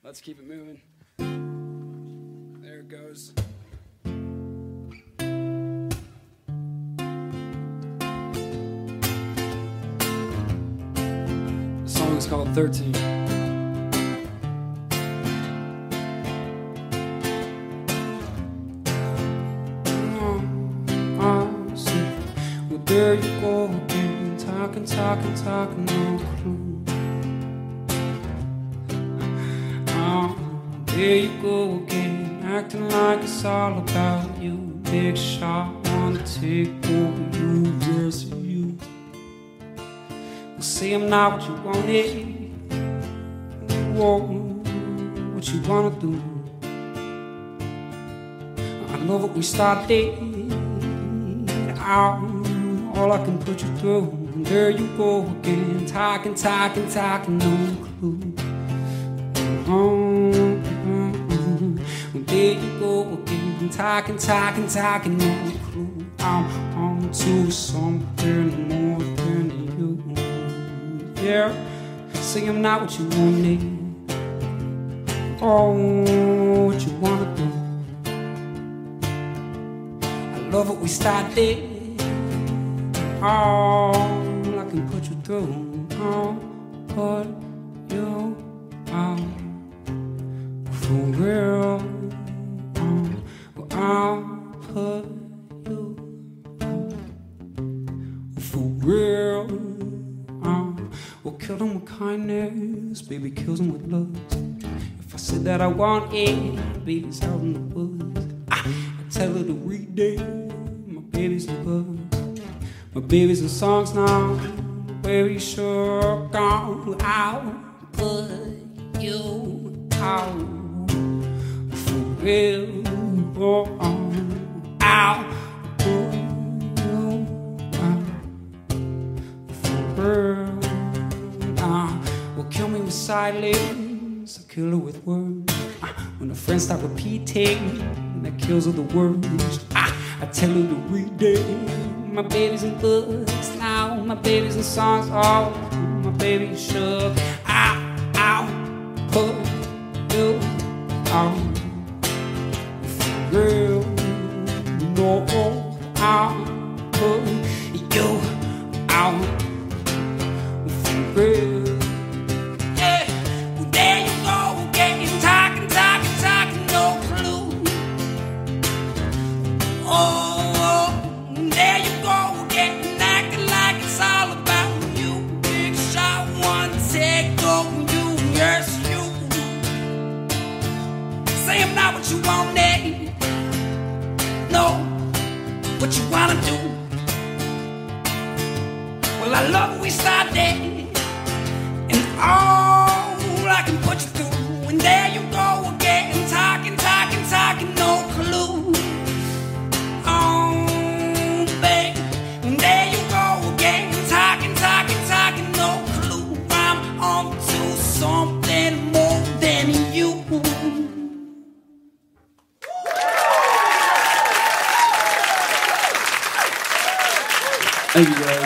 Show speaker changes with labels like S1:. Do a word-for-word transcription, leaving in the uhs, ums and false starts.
S1: Let's keep it moving. There it goes. The song is called thirteen. Well, there you go again, talking, talking, talking, no clue. There you go again, acting like it's all about you. Big shot, wanna take over you, yes you. Well, say I'm not what you wanted, whoa, what you wanna do. I love what we started out, all I can put you through. And there you go again, talking, talking, talking, no clue. Oh, there you go again, talking, talking, talking, no clue. I'm on to something more than you. Yeah, say I'm not what you wanted. Oh, what you wanna do. I love what we started. Oh, I can put you through. Oh, put you out for real. I'll put you out for real. Uh, we'll kill them with kindness, baby, kill them with love. If I said that I want it, baby's out in the woods. I, I tell her to read it, my baby's in books. My baby's in songs now, baby, sure gone. I'll put you out for real. Oh, oh, I'll put you out for real. Uh, well, kill me with silence, I'll kill her with words. Uh, when the friends start repeating, that kills all the words. Uh, I tell her to read it. My baby's in books now, my baby's in songs. Oh, my baby's shook. I, I'll put you out. Girl, no, I'll put you out for real. Yeah, well, there you go again, talking, talking, talking, no clue. Oh, there you go again, acting like it's all about you. Big shot, one take over you, yes you. Say I'm not what you wanted. Know what you wanna do. Well, I love what we started, and all I can put you through. And there you go again, talking, talking, talking, no clue. Oh, baby, and there you go again, talking, talking, talking, no clue. I'm on to something more than you. Thank you, guys.